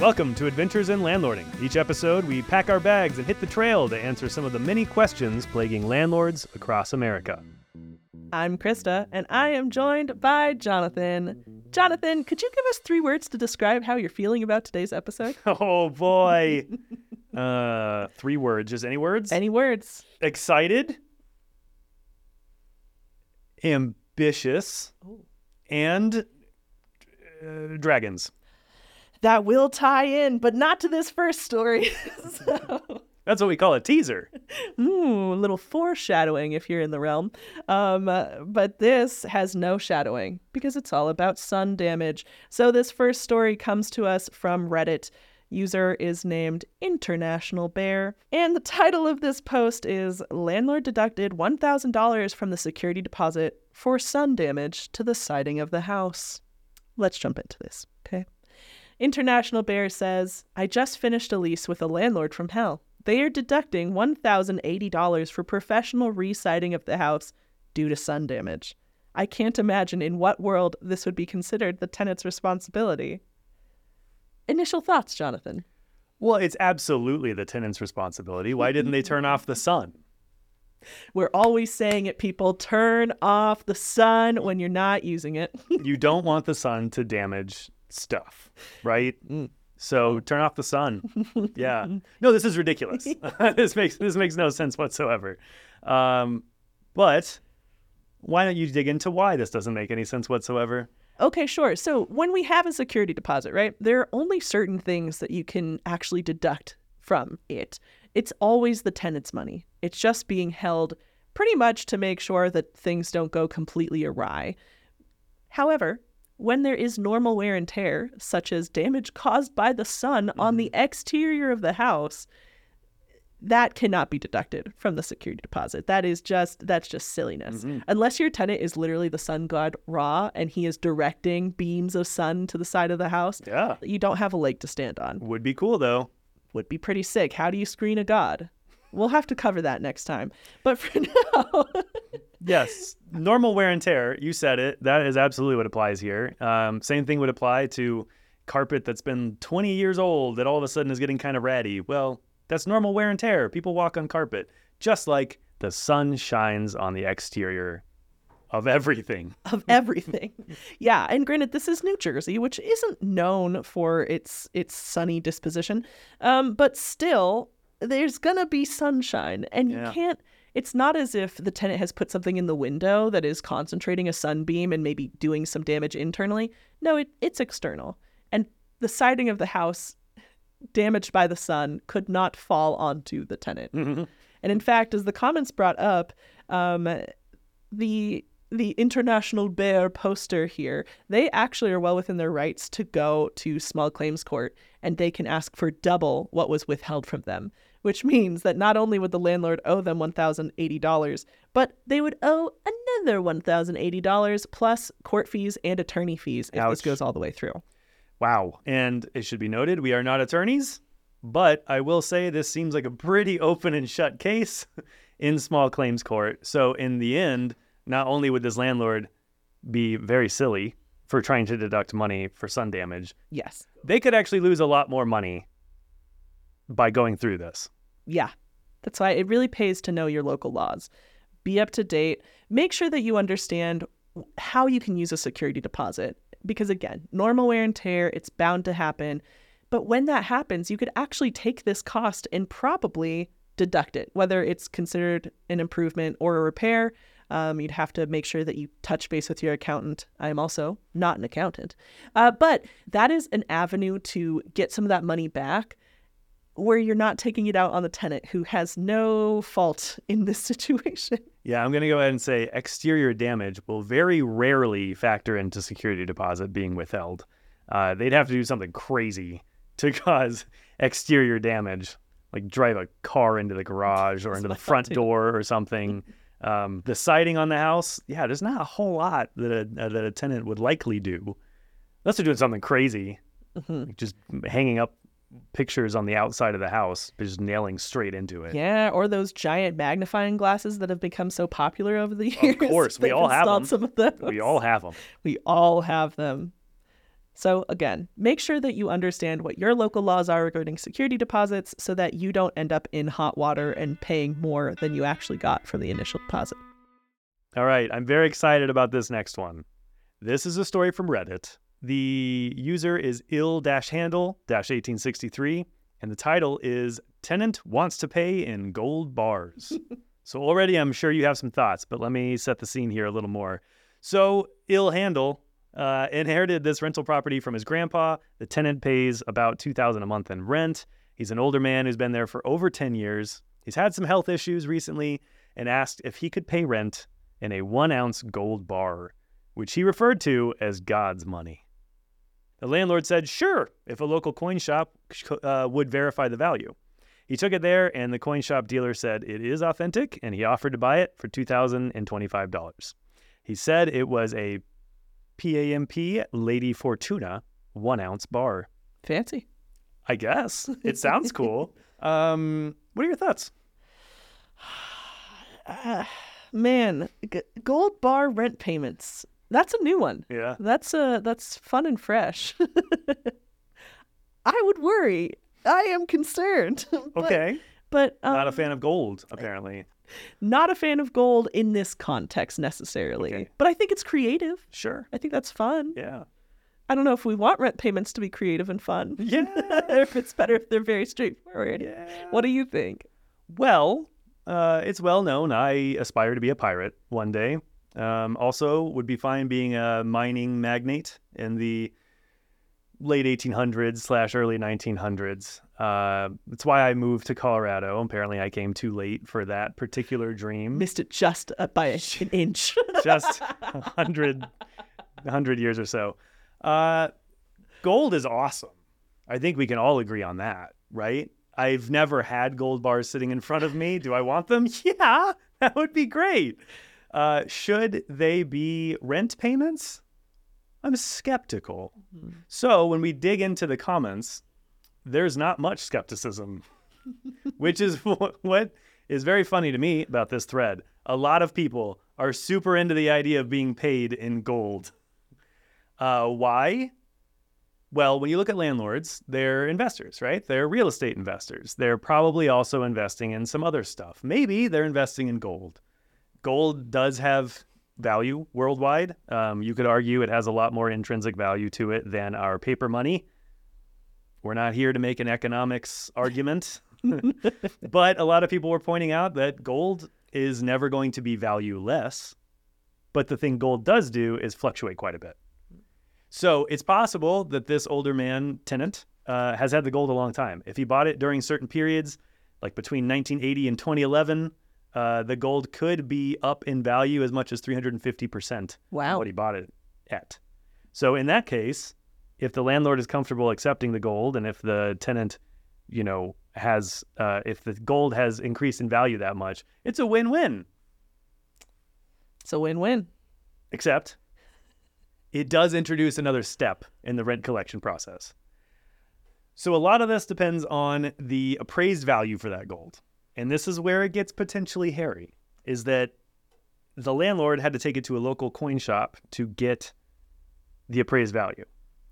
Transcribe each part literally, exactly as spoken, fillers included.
Welcome to Adventures in Landlording. Each episode, we pack our bags and hit the trail to answer some of the many questions plaguing landlords across America. I'm Krista, and I am joined by Jonathan. Jonathan, could you give us three words to describe how you're feeling about today's episode? Oh, boy. uh, three words. Just any words? Any words. Excited, ambitious, Ooh. and uh, dragons. That will tie in, but not to this first story. so... That's what we call a teaser. Ooh, a little foreshadowing if you're in the realm. Um, uh, but this has no shadowing because it's all about sun damage. So this first story comes to us from Reddit. User is named International Bear. And the title of this post is Landlord Deducted one thousand dollars from the security deposit for sun damage to the siding of the house. Let's jump into this, okay? International Bear says, I just finished a lease with a landlord from hell. They are deducting one thousand eighty dollars for professional re-siding of the house due to sun damage. I can't imagine in what world this would be considered the tenant's responsibility. Initial thoughts, Jonathan? Well, it's absolutely the tenant's responsibility. Why didn't they turn off the sun? We're always saying it, people. Turn off the sun when you're not using it. You don't want the sun to damage stuff, right? Mm. So turn off the sun. Yeah. No, this is ridiculous. this makes this makes no sense whatsoever. Um, but why don't you dig into why this doesn't make any sense whatsoever? Okay, sure. So when we have a security deposit, right, there are only certain things that you can actually deduct from it. It's always the tenant's money. It's just being held pretty much to make sure that things don't go completely awry. However, when there is normal wear and tear, such as damage caused by the sun mm-hmm. on the exterior of the house, that cannot be deducted from the security deposit. That is just, that's just silliness. Mm-hmm. Unless your tenant is literally the sun god Ra and he is directing beams of sun to the side of the house, yeah, you don't have a leg to stand on. Would be cool, though. Would be pretty sick. How do you screen a god? We'll have to cover that next time. But for now... Yes, normal wear and tear. You said it. That is absolutely what applies here. Um, same thing would apply to carpet that's been twenty years old that all of a sudden is getting kind of ratty. Well, that's normal wear and tear. People walk on carpet, just like the sun shines on the exterior of everything. Of everything. Yeah, and granted, this is New Jersey, which isn't known for its its sunny disposition. Um, but still, there's gonna be sunshine, and you yeah. can't... It's not as if the tenant has put something in the window that is concentrating a sunbeam and maybe doing some damage internally. No, it, it's external. And the siding of the house damaged by the sun could not fall onto the tenant. Mm-hmm. And in fact, as the comments brought up, um, the the International Bear poster here, they actually are well within their rights to go to small claims court, and they can ask for double what was withheld from them. Which means that not only would the landlord owe them one thousand eighty dollars, but they would owe another one thousand eighty dollars plus court fees and attorney fees if Ouch. This goes all the way through. Wow. And it should be noted, we are not attorneys, but I will say this seems like a pretty open and shut case in small claims court. So in the end, not only would this landlord be very silly for trying to deduct money for sun damage, yes, they could actually lose a lot more money by going through this. Yeah, that's why it really pays to know your local laws. Be up to date. Make sure that you understand how you can use a security deposit. Because again, normal wear and tear, it's bound to happen. But when that happens, you could actually take this cost and probably deduct it, whether it's considered an improvement or a repair. Um, you'd have to make sure that you touch base with your accountant. I am also not an accountant. Uh, but that is an avenue to get some of that money back, where you're not taking it out on the tenant who has no fault in this situation. Yeah, I'm going to go ahead and say exterior damage will very rarely factor into security deposit being withheld. Uh, they'd have to do something crazy to cause exterior damage, like drive a car into the garage or into the front door or something. Um, the siding on the house, yeah, there's not a whole lot that a, uh, that a tenant would likely do. Unless they're doing something crazy, mm-hmm. like just hanging up pictures on the outside of the house, just nailing straight into it. Yeah, or those giant magnifying glasses that have become so popular over the years. Of course, we all have them. Some of those. We all have them. We all have them. So again, make sure that you understand what your local laws are regarding security deposits so that you don't end up in hot water and paying more than you actually got from the initial deposit. All right, I'm very excited about this next one. This is a story from Reddit. The user is ill-handle eighteen sixty-three, and the title is Tenant Wants to Pay in Gold Bars. So already I'm sure you have some thoughts, but let me set the scene here a little more. So ill-handle uh, inherited this rental property from his grandpa. The tenant pays about two thousand dollars a month in rent. He's an older man who's been there for over ten years. He's had some health issues recently and asked if he could pay rent in a one-ounce gold bar, which he referred to as God's money. The landlord said, sure, if a local coin shop uh, would verify the value. He took it there, and the coin shop dealer said it is authentic, and he offered to buy it for two thousand twenty-five dollars. He said it was a P A M P Lady Fortuna one-ounce bar. Fancy. I guess. It sounds cool. Um, what are your thoughts? Uh, man, g- gold bar rent payments. That's a new one. Yeah. That's uh that's fun and fresh. I would worry. I am concerned. but, Okay. But um, Not a fan of gold, apparently. not a fan of gold in this context necessarily. Okay. But I think it's creative. Sure. I think that's fun. Yeah. I don't know if we want rent payments to be creative and fun. Yeah. If it's better if they're very straightforward. Yeah. What do you think? Well, uh, it's well known I aspire to be a pirate one day. Um, also, would be fine being a mining magnate in the late eighteen hundreds slash early nineteen hundreds. Uh, that's why I moved to Colorado. Apparently, I came too late for that particular dream. Missed it just uh, by an inch. Just a hundred, hundred years or so. Uh, gold is awesome. I think we can all agree on that, right? I've never had gold bars sitting in front of me. Do I want them? Yeah, that would be great. Uh, should they be rent payments? I'm skeptical. Mm-hmm. So when we dig into the comments, there's not much skepticism, which is what is very funny to me about this thread. A lot of people are super into the idea of being paid in gold. Uh, why? Well, when you look at landlords, they're investors, right? They're real estate investors. They're probably also investing in some other stuff. Maybe they're investing in gold. Gold does have value worldwide. Um, you could argue it has a lot more intrinsic value to it than our paper money. We're not here to make an economics argument. But a lot of people were pointing out that gold is never going to be valueless. But the thing gold does do is fluctuate quite a bit. So it's possible that this older man tenant uh, has had the gold a long time. If he bought it during certain periods, like between nineteen eighty and twenty eleven, uh, the gold could be up in value as much as three hundred fifty percent Wow. of what he bought it at. So in that case, if the landlord is comfortable accepting the gold, and if the tenant, you know, has, uh, if the gold has increased in value that much, it's a win-win. It's a win-win. Except it does introduce another step in the rent collection process. So a lot of this depends on the appraised value for that gold. And this is where it gets potentially hairy, is that the landlord had to take it to a local coin shop to get the appraised value.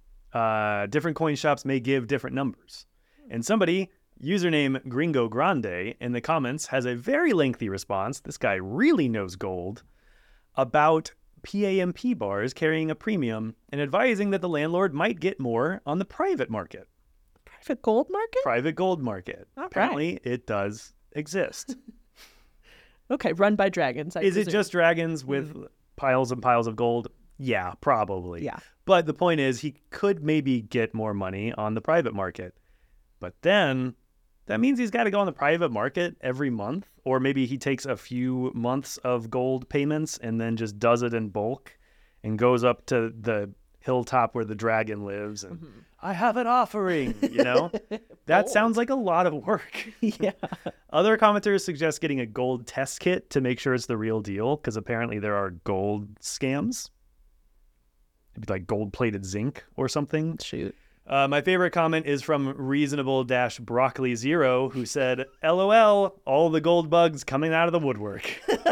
Uh, different coin shops may give different numbers. And somebody, username Gringo Grande, in the comments has a very lengthy response, this guy really knows gold, about P A M P bars carrying a premium and advising that the landlord might get more on the private market. Private gold market? Private gold market. All Apparently, right. it does exist. Okay, run by dragons. I Is it presume. just dragons with mm. piles and piles of gold? Yeah, probably. Yeah. But the point is, he could maybe get more money on the private market. But then that means he's got to go on the private market every month. Or maybe he takes a few months of gold payments and then just does it in bulk and goes up to the hilltop where the dragon lives and mm-hmm. I have an offering, you know? That sounds like a lot of work. Yeah. Other commenters suggest getting a gold test kit to make sure it's the real deal, because apparently there are gold scams. Maybe like gold-plated zinc or something. Shoot. Uh, my favorite comment is from Reasonable Dash Broccoli Zero, who said, LOL, all the gold bugs coming out of the woodwork.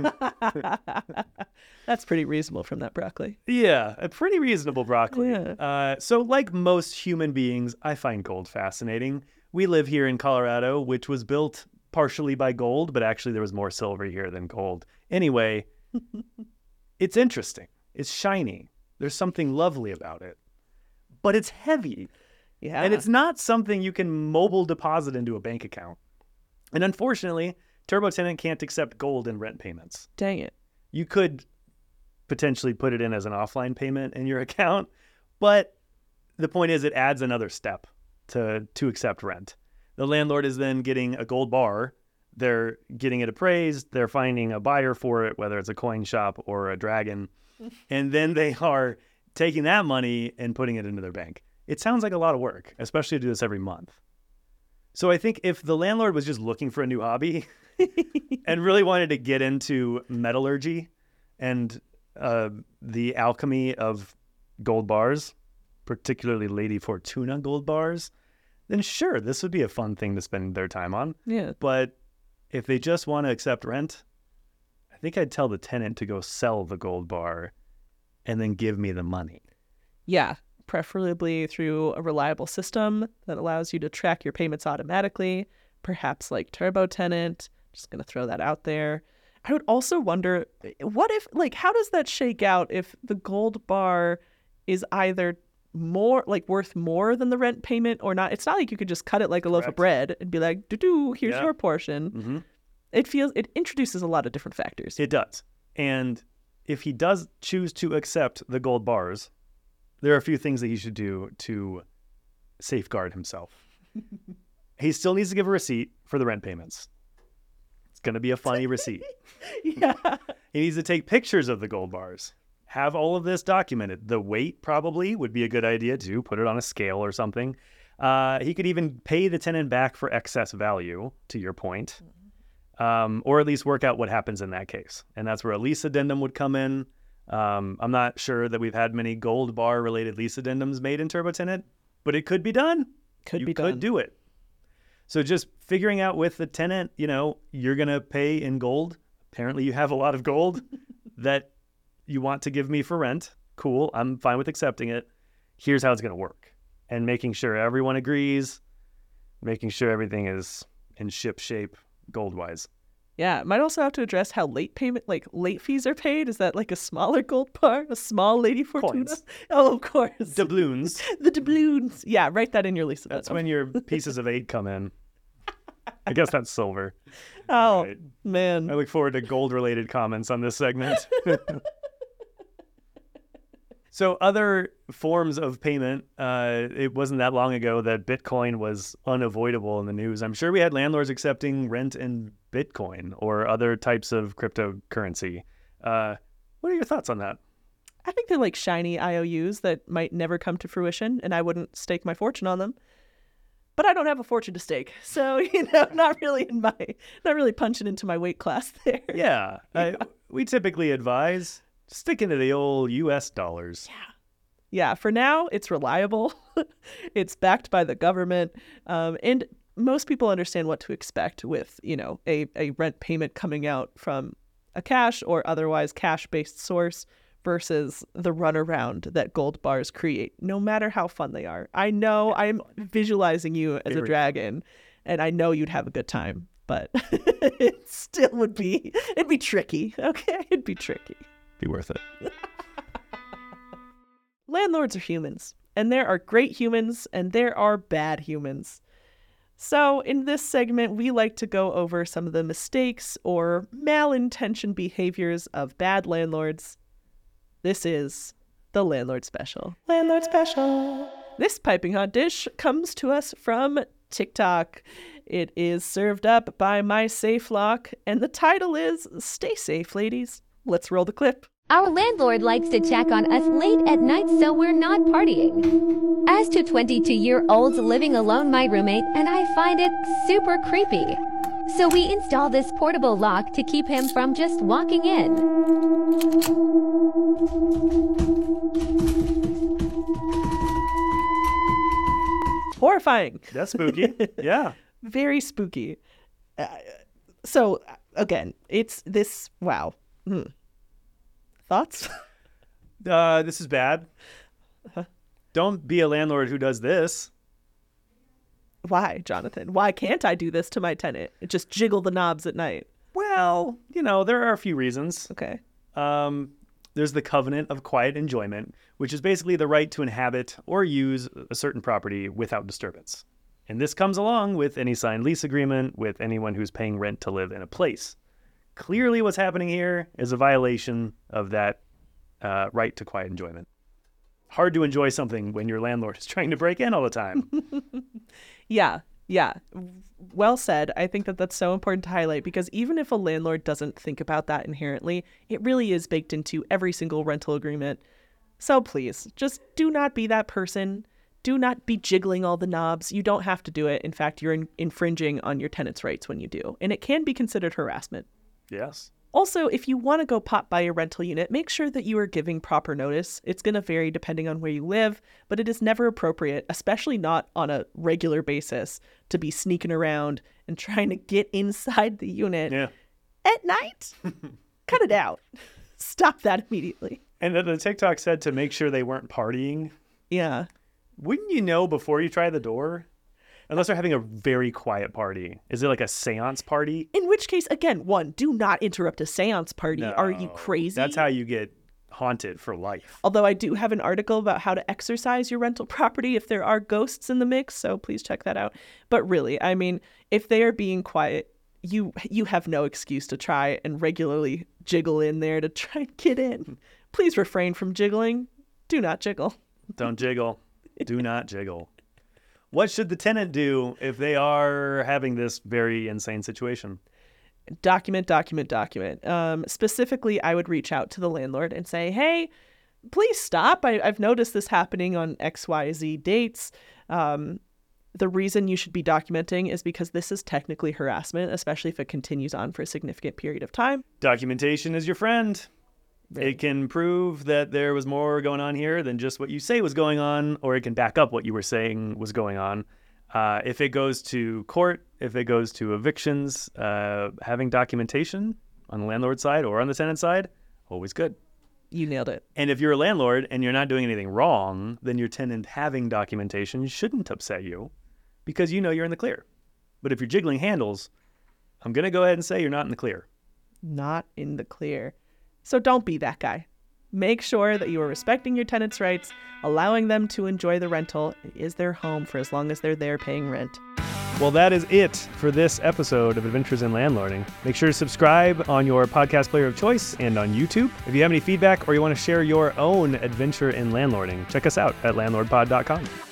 That's pretty reasonable from that broccoli. Yeah, a pretty reasonable broccoli. Yeah. Uh, so like most human beings, I find gold fascinating. We live here in Colorado, which was built partially by gold, but actually there was more silver here than gold. Anyway, it's interesting. It's shiny. There's something lovely about it. But it's heavy. Yeah. And it's not something you can mobile deposit into a bank account. And unfortunately, Turbo Tenant can't accept gold in rent payments. Dang it. You could potentially put it in as an offline payment in your account, but the point is it adds another step to to accept rent. The landlord is then getting a gold bar. They're getting it appraised. They're finding a buyer for it, whether it's a coin shop or a dragon. And then they are taking that money and putting it into their bank. It sounds like a lot of work, especially to do this every month. So I think if the landlord was just looking for a new hobby and really wanted to get into metallurgy and uh, the alchemy of gold bars, particularly Lady Fortuna gold bars, then sure, this would be a fun thing to spend their time on. Yeah. But if they just want to accept rent, I think I'd tell the tenant to go sell the gold bar and then give me the money. Yeah. Preferably through a reliable system that allows you to track your payments automatically, perhaps like Turbo Tenant. Just going to throw that out there. I would also wonder, what if, like, how does that shake out if the gold bar is either more, like, worth more than the rent payment or not? It's not like you could just cut it like a loaf Correct. of bread and be like, doo-doo, here's Yeah. your portion. Mm-hmm. It feels, it introduces a lot of different factors. It does. And if he does choose to accept the gold bars, there are a few things that he should do to safeguard himself. He still needs to give a receipt for the rent payments. It's going to be a funny receipt. Yeah. He needs to take pictures of the gold bars. Have all of this documented. The weight probably would be a good idea too. Put it on a scale or something. Uh, he could even pay the tenant back for excess value, to your point. Um, or at least work out what happens in that case. And that's where a lease addendum would come in. Um, I'm not sure that we've had many gold bar related lease addendums made in Turbo Tenant, but it could be done. Could you be could done. do it. So just figuring out with the tenant, you know, you're going to pay in gold. Apparently you have a lot of gold that you want to give me for rent. Cool. I'm fine with accepting it. Here's how it's going to work. And making sure everyone agrees, making sure everything is in ship shape gold-wise. Yeah, might also have to address how late payment, like late fees are paid. Is that like a smaller gold bar, a small Lady Fortuna? Coins. Oh, of course. Doubloons. The doubloons. Yeah, write that in your lease. That's when your pieces of eight come in. I guess that's silver. Oh, Right. man. I look forward to gold-related comments on this segment. So other forms of payment, uh, it wasn't that long ago that Bitcoin was unavoidable in the news. I'm sure we had landlords accepting rent in Bitcoin or other types of cryptocurrency. Uh, what are your thoughts on that? I think they're like shiny I O Us that might never come to fruition, and I wouldn't stake my fortune on them. But I don't have a fortune to stake, so you know, not really in my, not really punching into my weight class there. Yeah, I, we typically advise sticking to the old U S dollars. Yeah. Yeah, for now, it's reliable. It's backed by the government. Um, and most people understand what to expect with, you know, a, a rent payment coming out from a cash or otherwise cash-based source versus the runaround that gold bars create, no matter how fun they are. I know I'm visualizing you as Very a dragon, and I know you'd have a good time, but it still would be, it'd be tricky, okay? It'd be tricky. Be worth it. Landlords are humans, and there are great humans and there are bad humans. So in this segment, we like to go over some of the mistakes or malintentioned behaviors of bad landlords. This is the Landlord Special. Landlord Special. This piping hot dish comes to us from TikTok. It is served up by My Safe Lock, and the title is Stay Safe, Ladies. Let's roll the clip. Our landlord likes to check on us late at night so we're not partying. As to twenty-two-year-olds living alone, my roommate and I find it super creepy. So we install this portable lock to keep him from just walking in. Horrifying. That's spooky. Yeah. Very spooky. Uh, so, again, it's this, wow. Hmm. Thoughts? Uh, this is bad. Huh? Don't be a landlord who does this. Why, Jonathan? Why can't I do this to my tenant? Just jiggle the knobs at night. Well, you know, there are a few reasons. Okay. Um, there's the covenant of quiet enjoyment, which is basically the right to inhabit or use a certain property without disturbance. And this comes along with any signed lease agreement with anyone who's paying rent to live in a place. Clearly what's happening here is a violation of that uh, right to quiet enjoyment. Hard to enjoy something when your landlord is trying to break in all the time. Yeah, yeah. Well said. I think that that's so important to highlight because even if a landlord doesn't think about that inherently, it really is baked into every single rental agreement. So please, just do not be that person. Do not be jiggling all the knobs. You don't have to do it. In fact, you're in- infringing on your tenant's rights when you do, and it can be considered harassment. Yes. Also, if you want to go pop by your rental unit, make sure that you are giving proper notice. It's going to vary depending on where you live, but it is never appropriate, especially not on a regular basis, to be sneaking around and trying to get inside the unit yeah. at night. Cut it out. Stop that immediately. And the, the TikTok said to make sure they weren't partying. Yeah. Wouldn't you know before you try the door? Unless they're having a very quiet party. Is it like a seance party? In which case, again, one, do not interrupt a seance party. No, Are you crazy? That's how you get haunted for life. Although I do have an article about how to exorcise your rental property if there are ghosts in the mix, so please check that out. But really, I mean, if they are being quiet, you you have no excuse to try and regularly jiggle in there to try and get in. Please refrain from jiggling. Do not jiggle. Don't jiggle. Do not jiggle. What should the tenant do if they are having this very insane situation? Document, document, document. Um, specifically, I would reach out to the landlord and say, hey, please stop. I, I've noticed this happening on X Y Z dates. Um, the reason you should be documenting is because this is technically harassment, especially if it continues on for a significant period of time. Documentation is your friend. Right. It can prove that there was more going on here than just what you say was going on, or it can back up what you were saying was going on. Uh, if it goes to court, if it goes to evictions, uh, having documentation on the landlord side or on the tenant side, always good. You nailed it. And if you're a landlord and you're not doing anything wrong, then your tenant having documentation shouldn't upset you because you know you're in the clear. But if you're jiggling handles, I'm going to go ahead and say you're not in the clear. Not in the clear. So don't be that guy. Make sure that you are respecting your tenants' rights, allowing them to enjoy the rental. It is their home for as long as they're there paying rent. Well, that is it for this episode of Adventures in Landlording. Make sure to subscribe on your podcast player of choice and on YouTube. If you have any feedback or you want to share your own adventure in landlording, check us out at landlord pod dot com.